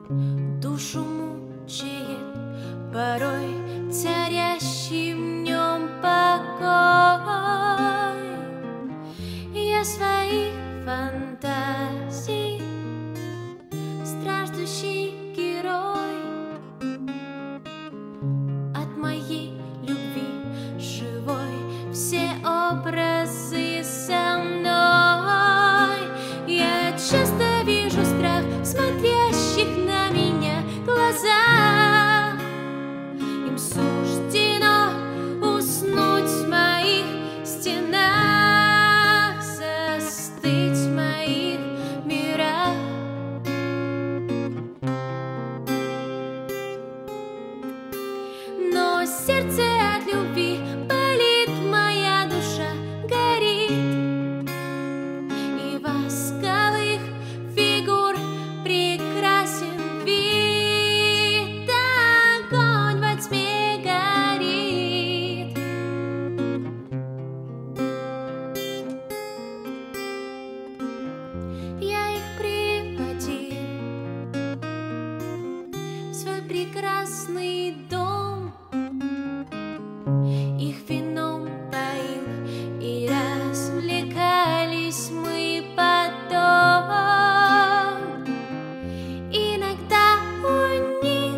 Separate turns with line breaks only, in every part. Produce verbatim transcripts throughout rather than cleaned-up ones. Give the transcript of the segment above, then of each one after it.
душу мучает порой царящий в нем покой. Я своих фантазий страждущий герой, от моей любви живой все образы со мной. Я часто вижу страх в смотрящих на меня глазах. Им суждено уснуть в моих стенах, застыть в моих мирах. Но сердце от любви болит, моя душа горит, и восковых фигур прекрасен вид, огонь во тьме горит. Я их приводил в свой прекрасный дом, их вином поил, и развлекались мы потом. Иногда у них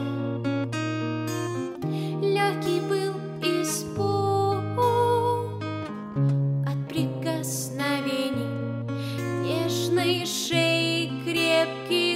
легкий был испуг от прикосновений нежной шеи, крепкий